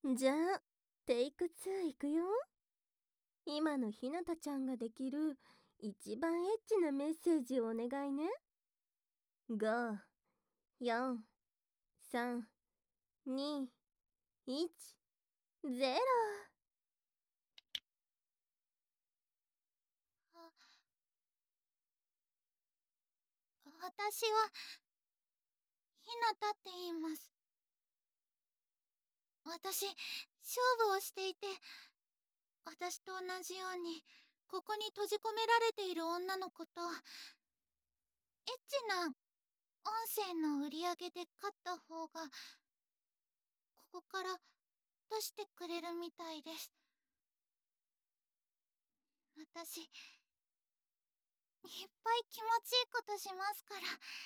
じゃあ、テイク2いくよ。今のひなたちゃんができる一番エッチなメッセージをお願いね。5、4、3、2、1、0。 私はひなたって言います。私、勝負をしていて、私と同じようにここに閉じ込められている女の子とエッチな音声の売り上げで勝った方がここから出してくれるみたいです。私いっぱい気持ちいいことしますから。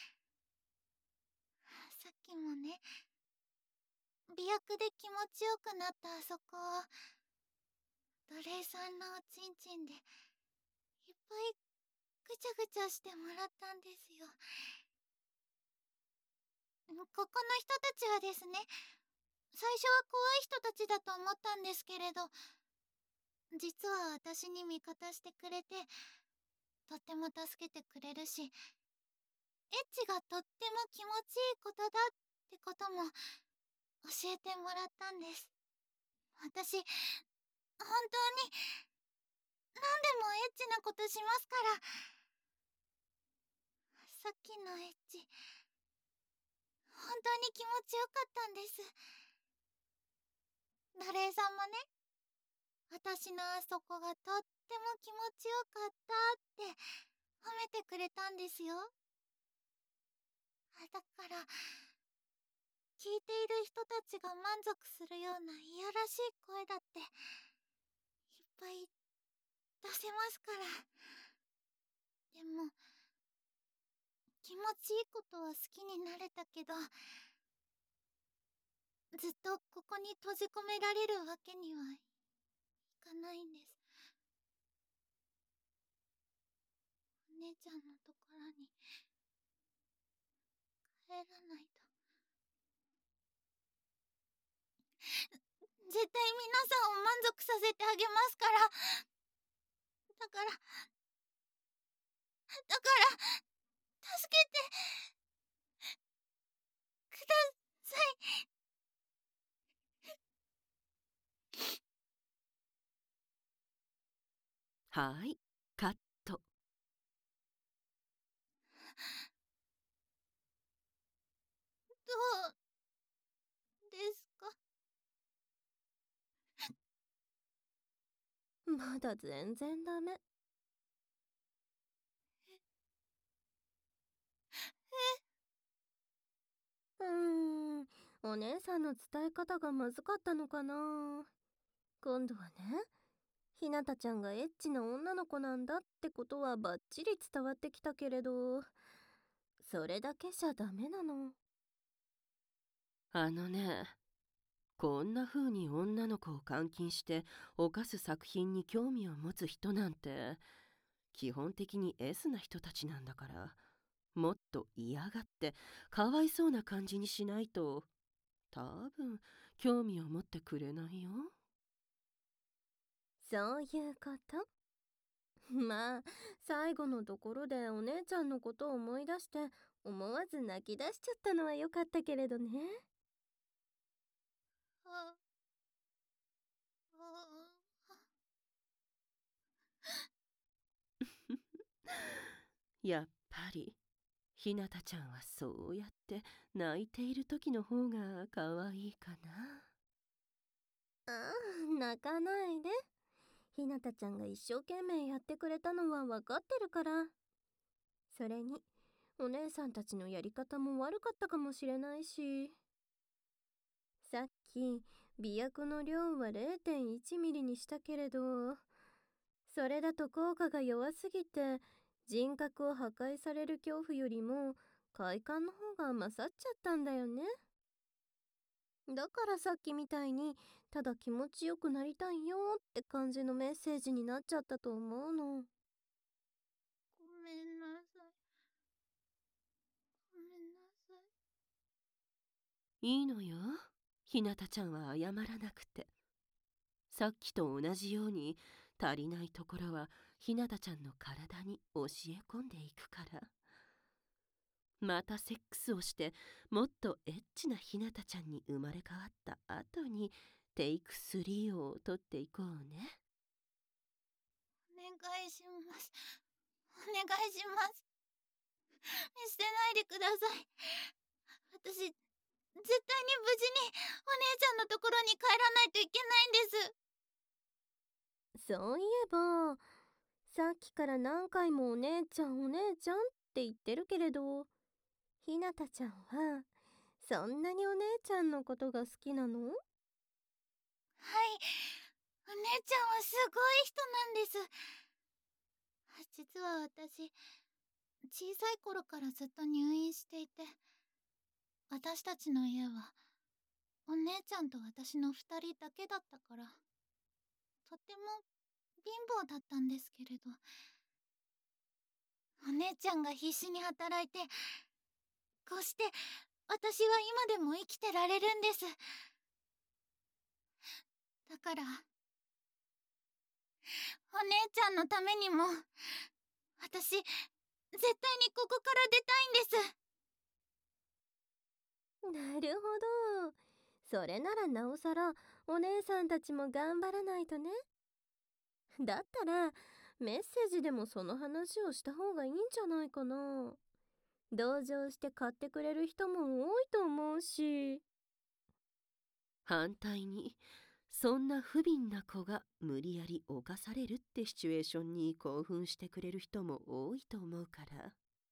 さっきもね、美薬で気持ちよくなったあそこを奴隷さんのおちんちんでいっぱいぐちゃぐちゃしてもらったんですよ。ここの人たちはですね、最初は怖い人たちだと思ったんですけれど、実は私に味方してくれて、とっても助けてくれるし、エッチがとっても気持ちいいことだってことも教えてもらったんです。私、本当に何でもエッチなことしますから。さっきのエッチ、本当に気持ちよかったんです。奴隷さんもね、私のあそこがとっても気持ちよかったって褒めてくれたんですよ。だから聞いている人たちが満足するようないやらしい声だっていっぱい出せますから。でも気持ちいいことは好きになれたけど、ずっとここに閉じ込められるわけにはいかないんです。お姉ちゃんのところに帰らないと。絶対皆さんを満足させてあげますから。だから助けてください。 はい、カット。 どうですか？ まだ全然ダメ。お姉さんの伝え方がまずかったのかな。今度はね、ひなたちゃんがエッチな女の子なんだってことはバッチリ伝わってきたけれど、それだけじゃダメなの。 あのね、こんな風に女の子を監禁して犯す作品に興味を持つ人なんて基本的に S な人たちなんだから、もっと嫌がってかわいそうな感じにしないと多分興味を持ってくれないよ。 そういうこと。まあ、最後のところでお姉ちゃんのことを思い出して思わず泣き出しちゃったのは良かったけれどね。 あやっぱりひなたちゃんはそうやって泣いている時の方が可愛いかな。 ああ、泣かないで。ひなたちゃんが一生懸命やってくれたのは分かってるから。それに、お姉さんたちのやり方も悪かったかもしれないし。さっき、媚薬の量は 0.1 ミリにしたけれど、それだと効果が弱すぎて、人格を破壊される恐怖よりも、快感の方が勝っちゃったんだよね。だからさっきみたいに、ただ気持ちよくなりたいよって感じのメッセージになっちゃったと思うの。 ごめんなさい。ごめんなさい。 いいのよ。 ひなたちゃんは謝らなくて。さっきと同じように足りないところはひなたちゃんの体に教え込んでいくから。またセックスをしてもっとエッチなひなたちゃんに生まれ変わった後にテイク3を取っていこうね。 お願いします。お願いします。捨てないでください。私、絶対に無事にお姉ちゃんのところに帰らないといけないんです。 そういえば、さっきから何回もお姉ちゃんお姉ちゃんって言ってるけれど、ひなたちゃんはそんなにお姉ちゃんのことが好きなの？ はい。お姉ちゃんはすごい人なんです。実は私、小さい頃からずっと入院していて、私たちの家はお姉ちゃんと私の2人だけだったから、とても貧乏だったんですけれど、お姉ちゃんが必死に働いて、こうして私は今でも生きてられるんです。だから、お姉ちゃんのためにも、私、絶対にここから出たいんです。 なるほど。それならなおさらお姉さんたちも頑張らないとね。だったらメッセージでもその話をした方がいいんじゃないかな。同情して買ってくれる人も多いと思うし。 反対にそんな不憫な子が無理やり犯されるってシチュエーションに興奮してくれる人も多いと思うから。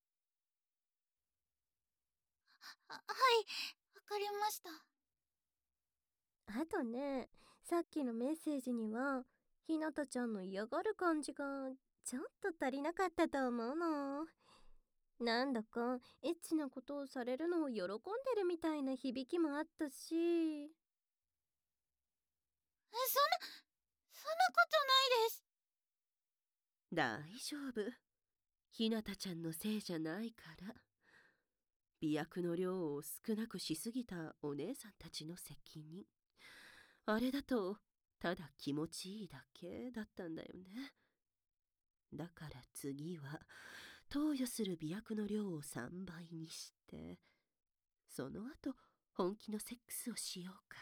はい、わかりました。 あとね、さっきのメッセージにはひなたちゃんの嫌がる感じがちょっと足りなかったと思うの。なんだかエッチなことをされるのを喜んでるみたいな響きもあったし。 そんなことないです。 大丈夫。ひなたちゃんのせいじゃないから。媚薬の量を少なくしすぎたお姉さんたちの責任。あれだとただ気持ちいいだけだったんだよね。だから次は投与する媚薬の量を3倍にして、その後本気のセックスをしようか。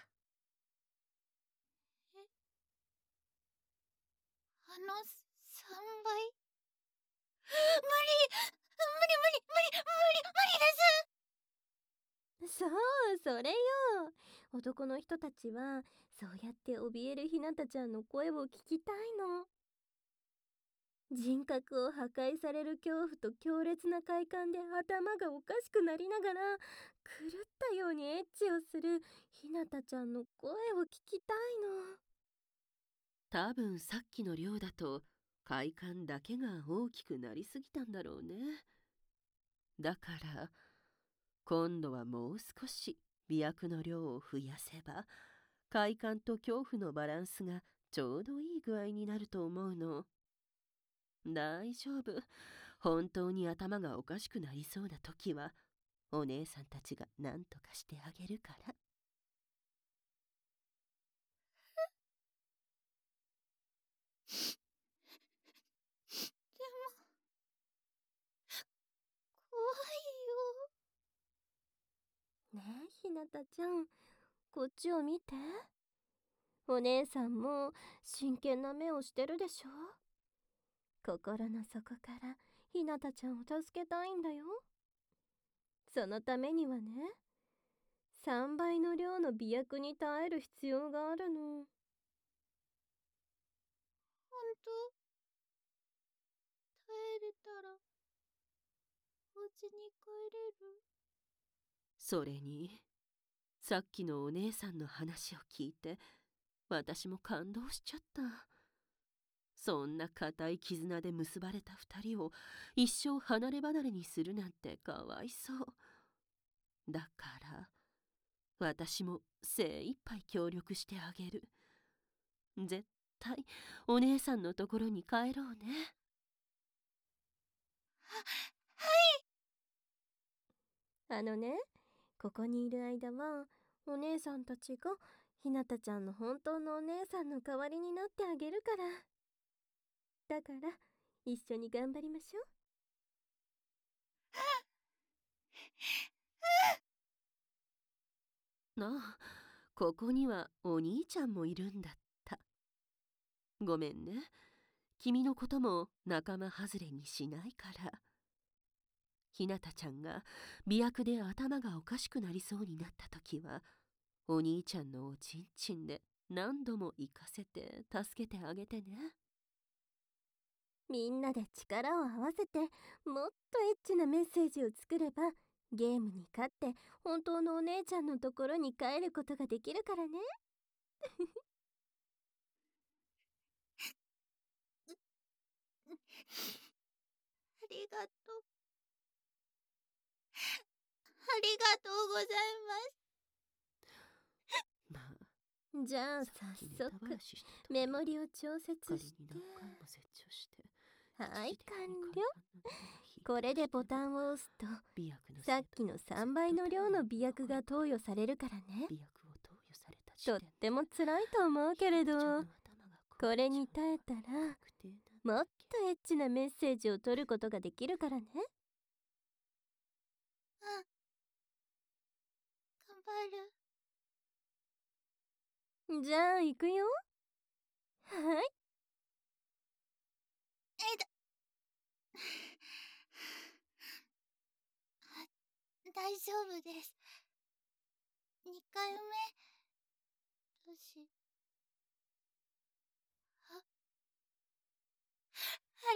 3倍？無理、無理です。 そう、それよ。男の人たちはそうやって怯えるひなたちゃんの声を聞きたいの。人格を破壊される恐怖と強烈な快感で頭がおかしくなりながら狂ったようにエッチをするひなたちゃんの声を聞きたいの。 多分さっきの量だと快感だけが大きくなりすぎたんだろうね。だから今度はもう少し媚薬の量を増やせば快感と恐怖のバランスがちょうどいい具合になると思うの。大丈夫。本当に頭がおかしくなりそうな時はお姉さんたちが何とかしてあげるから。 でも、怖いよ。 ねえひなたちゃん、こっちを見て。お姉さんも真剣な目をしてるでしょ。心の底からひなたちゃんを助けたいんだよ。そのためにはね、3倍の量の媚薬に耐える必要があるの。 ほんと？耐えれたら、お家に帰れる？ それにさっきのお姉さんの話を聞いて私も感動しちゃった。そんな固い絆で結ばれた二人を一生離れ離れにするなんてかわいそう。だから私も精一杯協力してあげる。絶対お姉さんのところに帰ろうね。 あのね、ここにいる間はお姉さんたちがひなたちゃんの本当のお姉さんの代わりになってあげるから。だから一緒に頑張りましょう。 なあ、ここにはお兄ちゃんもいるんだった。ごめんね。君のことも仲間外れにしないから。ひなたちゃんが媚薬で頭がおかしくなりそうになった時は、お兄ちゃんのおちんちんで何度も行かせて助けてあげてね。 みんなで力を合わせてもっとエッチなメッセージを作れば、ゲームに勝って本当のお姉ちゃんのところに帰ることができるからね。 ありがとう。ありがとうございまあ、 じゃあさっきネ早速タバラシした時メモリを調節仮してに何回も設置をしてはい一時的に完了。 簡単なものを引いたこれでりしてボタンを押すと媚薬のさっきの3倍の量の美薬が投与されるからね。 媚薬を投与された時とっ点でても辛いと思うけれど、 ひなたちゃんの頭がこれに耐えたら確定なんだもっとエッチなメッセージを取ることができるからね。 頑張る。 じゃあ行くよ。はい。 大丈夫です。2回目だし。あれ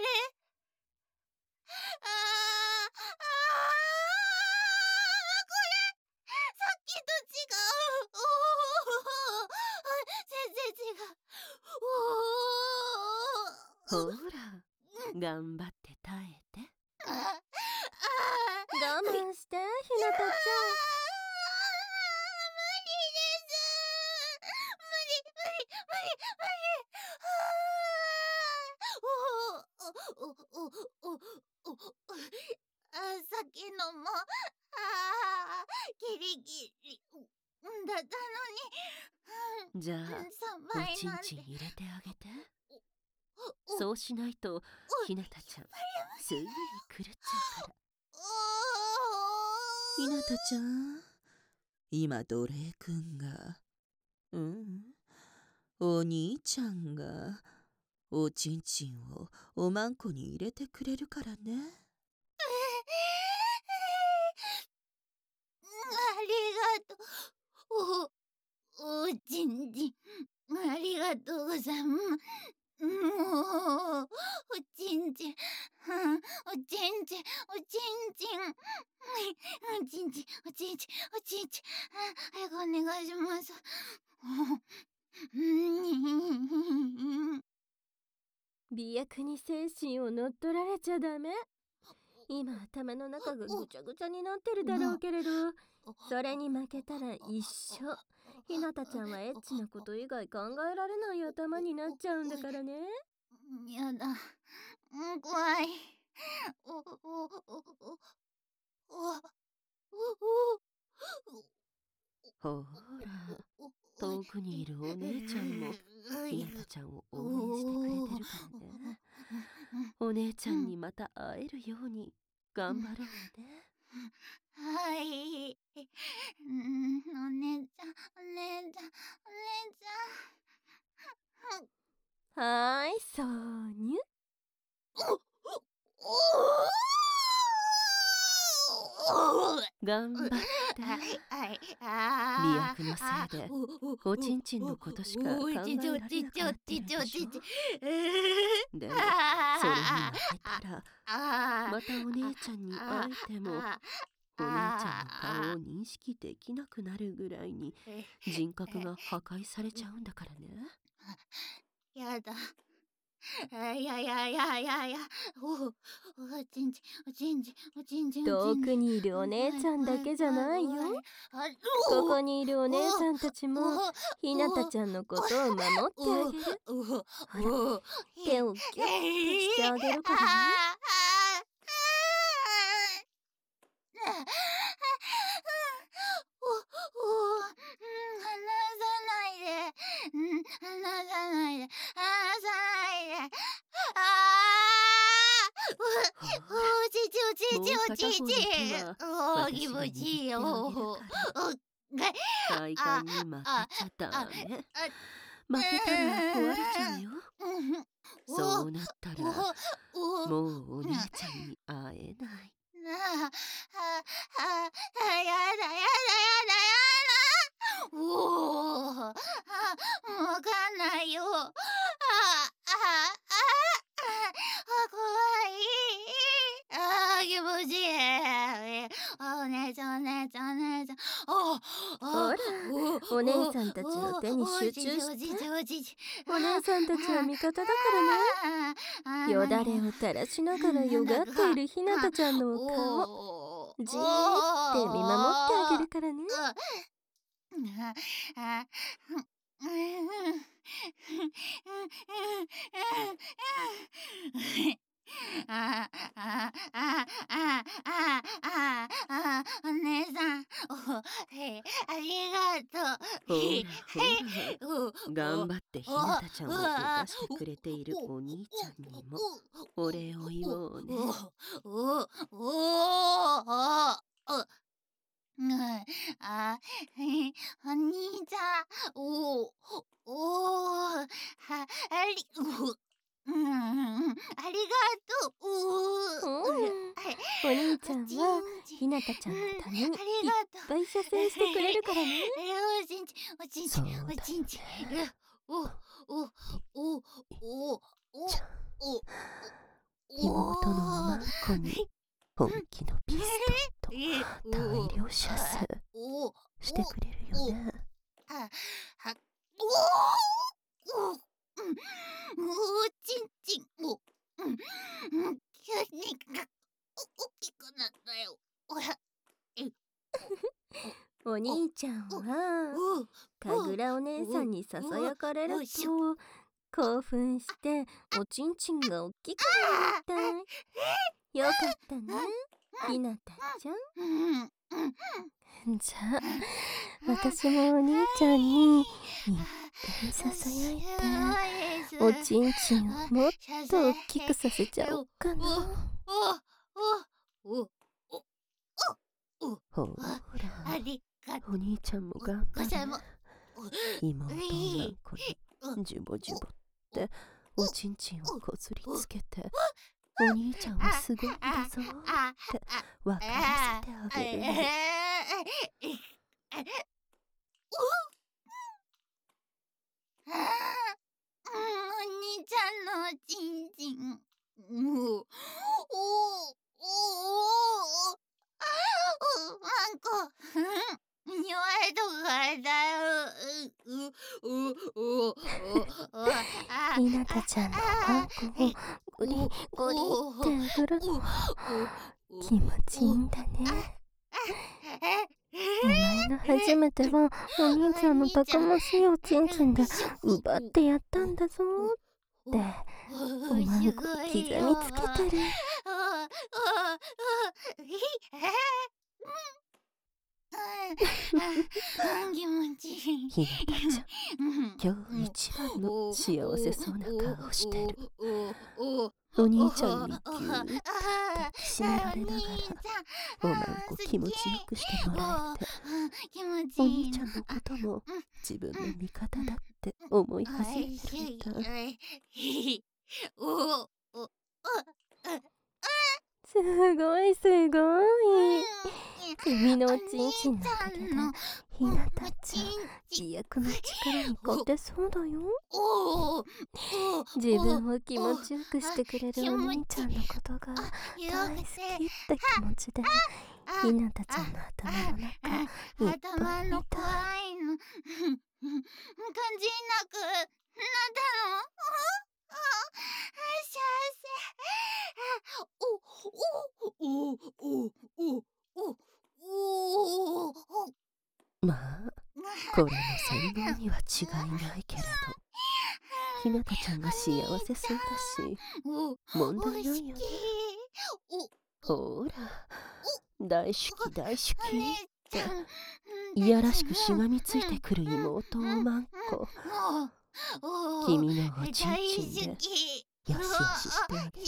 これさっきと違う。全然違う。 ほら、頑張って耐えて。 我慢してひなたちゃん。 無理です。無理。さっきのもギリギリだったのに。 じゃあ、 3 おちん倍なんて。 ちん入れてあげて。そうしないとひなたちゃんすぐに狂っちゃうから。 ひなたちゃん、今奴隷くんが、お兄ちゃんがおちんちんをおまんこに入れてくれるからね。 ありがとう。おちんちん、ありがとうございます。もう、おちんちん、おちんちん、おちんちん、おちんちん、おちんちん、おちんちん、早くお願いします。 美薬に精神を乗っ取られちゃダメ。今頭の中がぐちゃぐちゃになってるだろうけれど、それに負けたら一生ひなたちゃんはエッチなこと以外考えられない頭になっちゃうんだからね。 やだ、怖い。 ほら、遠くにいるお姉ちゃんもひなたちゃんを応援してくれてるからね。お姉ちゃんにまた会えるように頑張ろうね。 はい。お姉ちゃん、お姉ちゃん、お姉ちゃん。 はーい、そうにゅ。頑張って。 媚薬のせいでおちんちんのことしか考えられなくなってるでしょ。でもそれに負けたらまたお姉ちゃんに会えてもお姉ちゃんの顔を認識できなくなるぐらいに人格が破壊されちゃうんだからね。 やだ。おちんちん、おちんちん、おちんちん。 遠くにいるお姉ちゃんだけじゃないよ。ここにいるお姉さんたちもひなたちゃんのことを守ってあげる。ほら、手をギュッとしてあげるからね。 さないで。離さないで。おちちおちちおちち。お気持ちいいよ。 快感に負けちゃダメ。負けたら壊れちゃうよ。そうなったらもうお姉ちゃんに会えない。 やだやだやだ。わかんないよ。怖い。気持ちいい。お姉ちゃんお姉ちゃんお姉ちゃん。 ほら、お姉さんたちの手に集中してお姉さんたちは味方だからね。よだれを垂らしながらよがっているひなたちゃんのお顔じーって見守ってあげるからね。 お姉さん、ありがとう。 ほら頑張ってひなたちゃんを動かしてくれているお兄ちゃんにもお礼を言おうね。 お兄ちゃん、ありがとう。 お兄ちゃんはひなたちゃんのためにいっぱい射精してくれるからね。 おちんちん、おちんちん。 妹のおまんこに本気のピストンと大量射精してくれるよね。 おちんちん。筋肉が大きくなったよ。 お兄ちゃんはかぐらお姉さんにささやかれると興奮しておちんちんが大きくなったよかったね、ひなたちゃん。じゃあ私もお兄ちゃんにいっぱいささやいておちんちんをもっと大きくさせちゃおうかな。 ほらお兄ちゃんも頑張れ。妹のまんこにジュボジュボっておちんちんをこすりつけてお兄ちゃんはすごいんだぞって分からせてあげるの。 お兄ちゃんのおちんちん。マンコ、弱いとこからだよ。 ひなたちゃんのマンコをゴリゴリって振るの気持ちいいんだね。お前の初めてはお兄ちゃんのたくましいおちんちんで奪ってやったんだぞっておまんこ刻みつけてる。 気持ちいい。 ひなたちゃん、今日一番の幸せそうな顔をしてる。お兄ちゃんにぎゅーっと抱きしめられながらおまんこ気持ちよくしてもらえてお兄ちゃんのことも自分の味方だって思い始めてるんだ。 すごいすごい。君のおちんちんのおかげでひなたちゃん飛躍の力に勝てそうだよ。自分を気持ちよくしてくれるお兄ちゃんのことが大好きって気持ちでひなたちゃんの頭の中いっぱい見たい。 頭の怖いの感じなくなったの。 まあこれも洗脳には違いないけれどひなたちゃんが幸せそうだし問題ないよね。ほら大好き大好きっていやらしくしがみついてくる妹おまんこ。君のおちんちんでよしよししてあげて。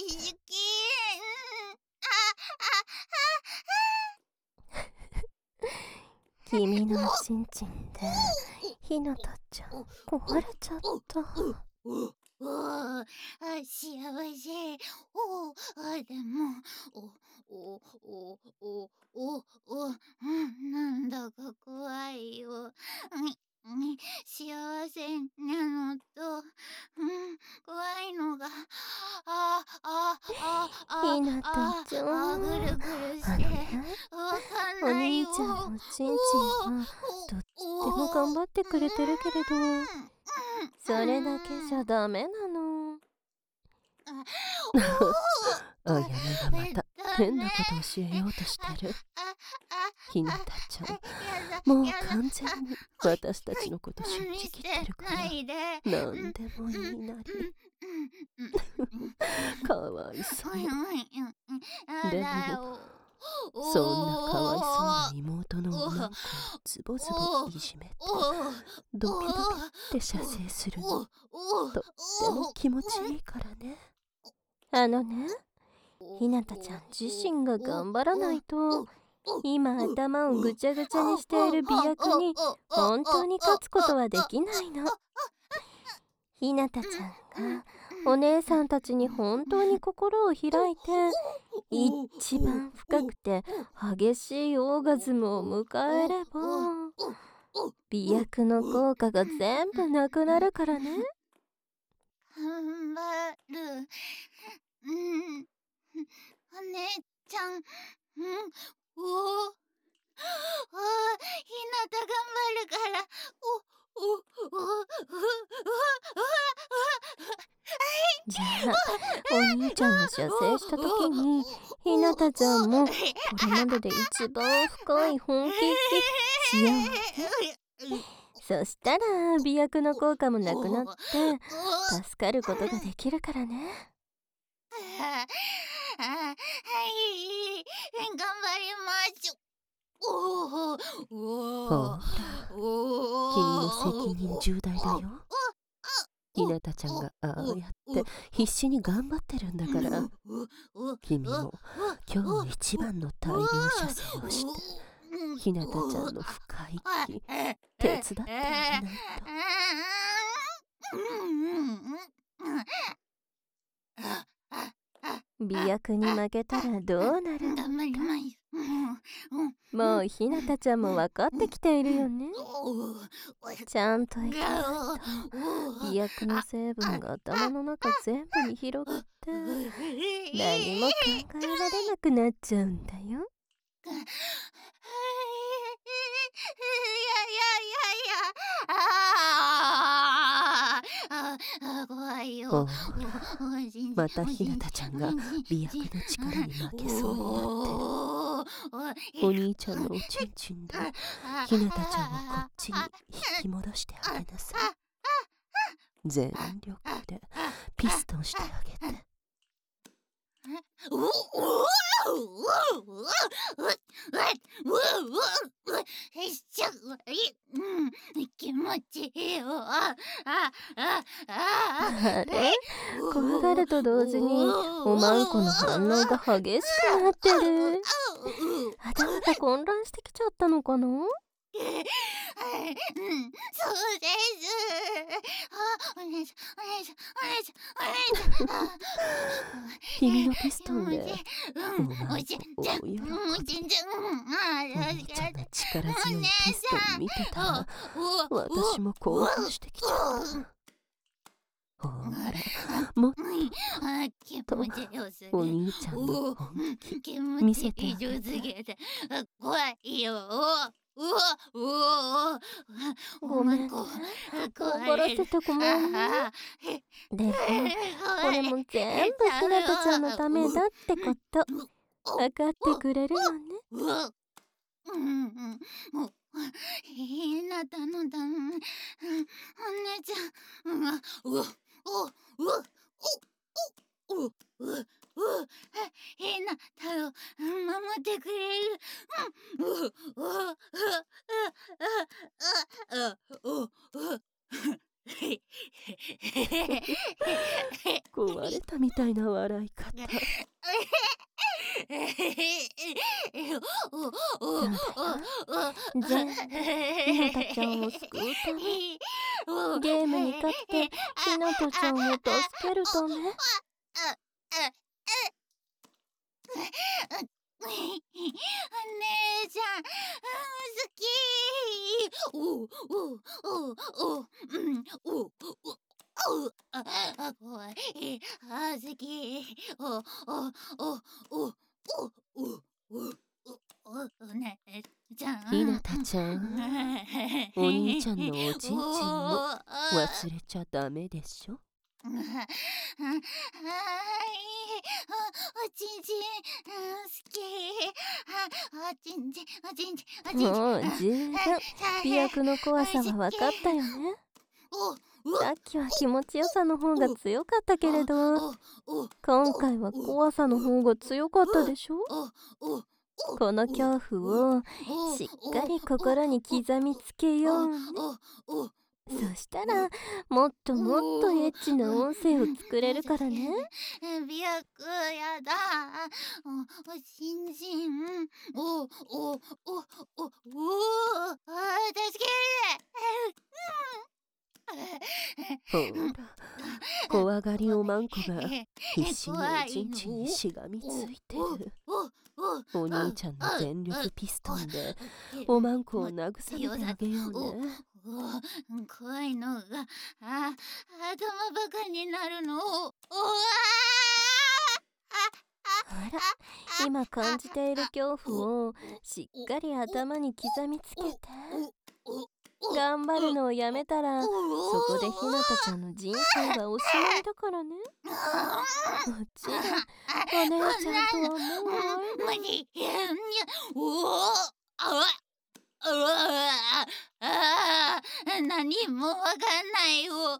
君のおちんちんでひなたちゃん壊れちゃった。 幸せ。でも、なんだか怖いよ。幸せなのと、怖いのが、 ひなたちゃん、 ぐるぐるして、わかんおないよ。 兄ちゃんのおちんちんはとっても頑張ってくれてるけれど、それだけじゃダメなの。 あやめがまた変なことを教えようとしてる。ひなたちゃん、もう完全に私たちのこと信じきってるから何でもいいなり。かわいそう。でもそんなかわいそうな妹のおまんこをズボズボいじめてドキドキって射精するのとっても気持ちいいからね。 ひなたちゃん自身が頑張らないと、今頭をぐちゃぐちゃにしている美薬に本当に勝つことはできないの。ひなたちゃんがお姉さんたちに本当に心を開いて、一番深くて激しいオーガズムを迎えれば、美薬の効果が全部なくなるからね。 頑張る。お姉ちゃん、ひなた頑張るから、 じゃあお兄ちゃんが射精した時にひなたちゃんもこれまでで一番深い本気息しようね。そしたら美薬の効果もなくなって助かることができるからね。 はい、頑張りましょう。 ほら、君の責任重大だよ。ひなたちゃんがああやって必死に頑張ってるんだから、君も今日一番の大量射精をしてひなたちゃんの深い息手伝ってあげないと。美薬に負けたらどうなるのか、もうひなたちゃんも分かってきているよね。ちゃんと生きないと美薬の成分が頭の中全部に広がって何も考えられなくなっちゃうんだよ。 怖いよ。 ほら、またひなたちゃんが美薬の力に負けそうになってる。お兄ちゃんのおちんちんでひなたちゃんをこっちに引き戻してあげなさい。全力でピストンしてあげて。 気持ちいいよ。 あれ、怖がると同時におまんこの反応が激しくなってる。頭が混乱してきちゃったのかな。 そうです。お姉ちゃん。 君のピストンでおまんこおちんちゃん。 お兄ちゃんの力強いピストン見てたら私も興奮してきちゃった。ほら、もっとお兄ちゃんの本気見せてあげて。 怖いよ。 ごめんね、怖がらせてごめんね。でもこれも全部ひなたちゃんのためだってこと分かってくれるよね。 ひなたのため、お姉ちゃん、ひなたを守ってくれる。 壊れたみたいな笑い方。 じゃあひなたちゃんを救うため、ゲームに勝ってひなたちゃんを助けるため。 お姉ちゃん、好き。おうおうおうおうおう怖い。好き。おおおおおお姉ちゃん。 ひなたちゃん、お兄ちゃんのおちんちんも忘れちゃダメでしょ。 はい、おちんちん好き。おちんちんおちんちんおちんちん。 もう十分美薬の怖さは分かったよね。さっきは気持ちよさの方が強かったけれど、今回は怖さの方が強かったでしょ。この恐怖をしっかり心に刻みつけようね。そしたらもっともっとエッチな音声を作れるからね。 美薬やだ。おちんちん。助けほら、怖がりおまんこが必死におちんちんにしがみついてる。お兄ちゃんの全力ピストンでおまんこを慰めてあげようね。 怖いのが頭バカになるの。 ほら、今感じている恐怖をしっかり頭に刻みつけて。頑張るのをやめたら、そこでひなたちゃんの人生がおしまいだからね。もちろんお姉ちゃんとはもう会えない。 何もわかんないよ。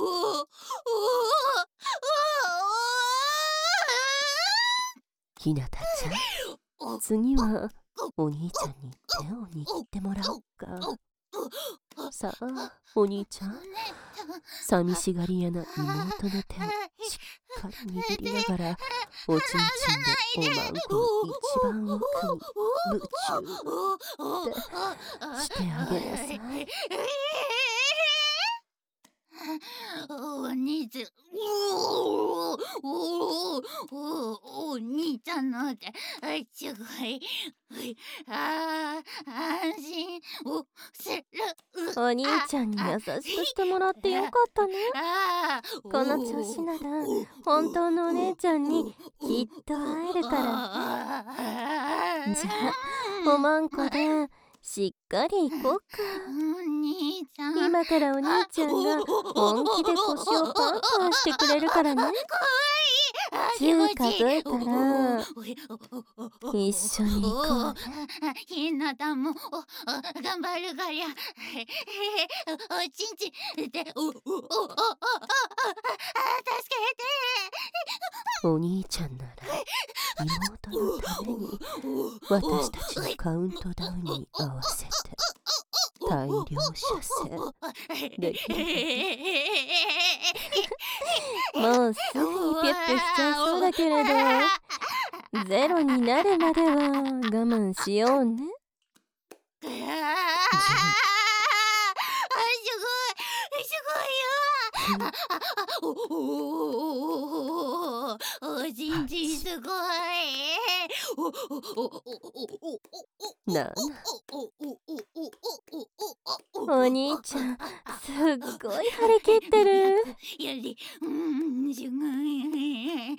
ひなたちゃん、次はお兄ちゃんに手を握ってもらおうか。さあ、お兄ちゃん、寂しがり屋な妹の手をしっかり握りながら、おちんちんでおまんこを一番奥に夢中ってしてあげなさい。 お兄ちゃん、お兄ちゃんの手、すごい。安心をする。 お兄ちゃんに優しくしてもらってよかったね。この調子なら本当のお姉ちゃんにきっと会えるからね。じゃあおまんこでしっかり行こうか。 お兄ちゃん、 今からお兄ちゃんが本気で腰をパンパンしてくれるからね。10数えたら一緒に行こうね。 ひなたも頑張るからおちんちんで助けて。 お兄ちゃんなら妹のために私たちのカウントダウンに合わせて大量射精できるもうすぐにピュッてしちゃいそうだけれど、ゼロになるまでは我慢しようね。 すごいよ。おちんちんすごい。 なあお兄ちゃんすっごい張り切ってる。 やり、すごい。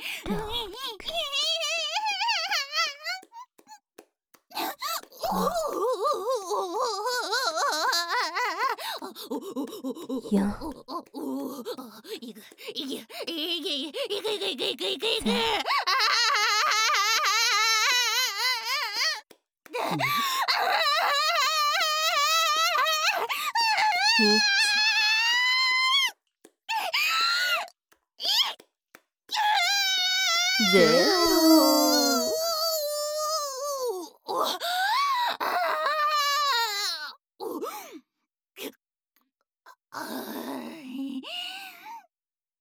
ゼロ。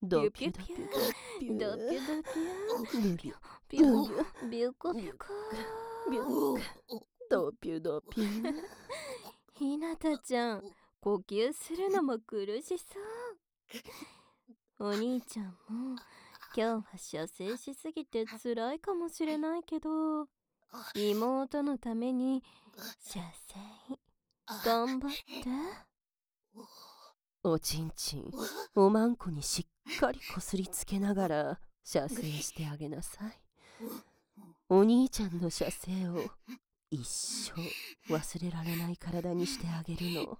ドピュドピュドピュドピュビュビュピュビュコピュコビュドピュドピュ。 ひなたちゃん、呼吸するのも苦しそう。お兄ちゃんも今日は射精しすぎて辛いかもしれないけど、妹のために射精頑張って。 おちんちん、おまんこにしっかりこすりつけながら射精してあげなさい。お兄ちゃんの射精を一生忘れられない体にしてあげるの。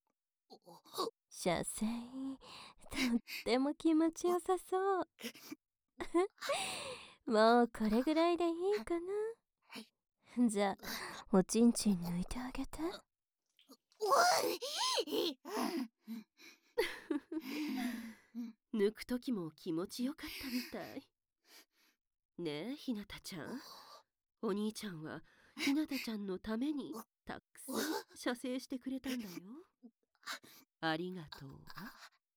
射精とっても気持ちよさそうもうこれぐらいでいいかな。じゃあおちんちん抜いてあげて。 抜くときも気持ちよかったみたいね。えひなたちゃん、お兄ちゃんはひなたちゃんのためにたくさん射精してくれたんだよ。ありがとうわ。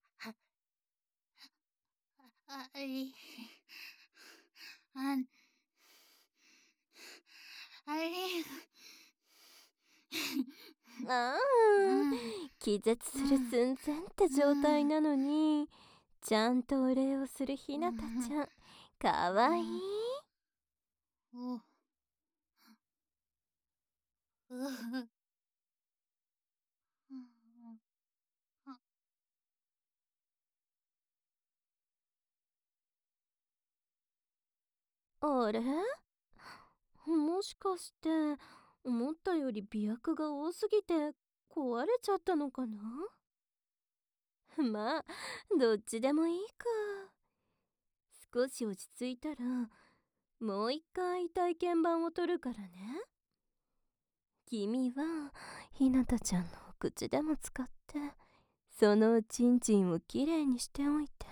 ああ、気絶する寸前って状態なのに、ちゃんとお礼をするひなたちゃん、かわいい。あれ、もしかして思ったより媚薬が多すぎて壊れちゃったのかな。まあどっちでもいいか。少し落ち着いたらもう一回体験版を取るからね。君はひなたちゃんの口でも使ってそのおちんちんをきれいにしておいて。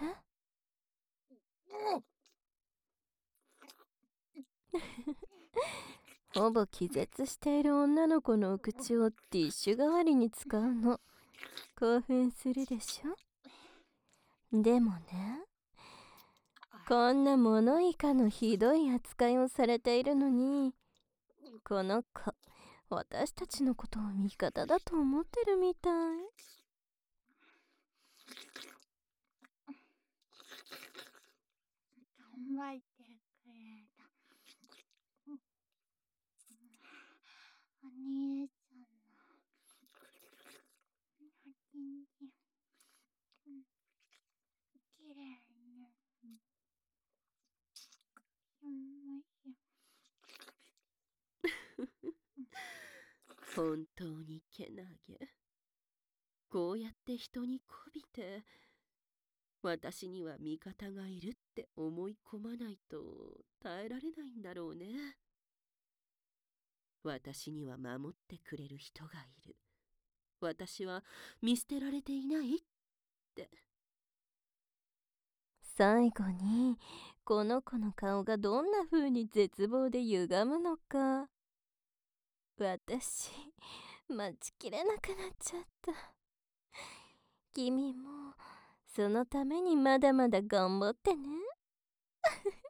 ほぼ気絶している女の子のお口をティッシュ代わりに使うの興奮するでしょ。でもね、こんな物以下のひどい扱いをされているのに、この子私たちのことを味方だと思ってるみたい。 頑張ってくれたお兄ちゃんのきんきんきれいね。 本当にけなげ。こうやって人にこびて、私には味方がいるって思い込まないと耐えられないんだろうね。私には守ってくれる人がいる。私は見捨てられていないって。 最後にこの子の顔がどんな風に絶望で歪むのか、私待ちきれなくなっちゃった。君もそのためにまだまだ頑張ってね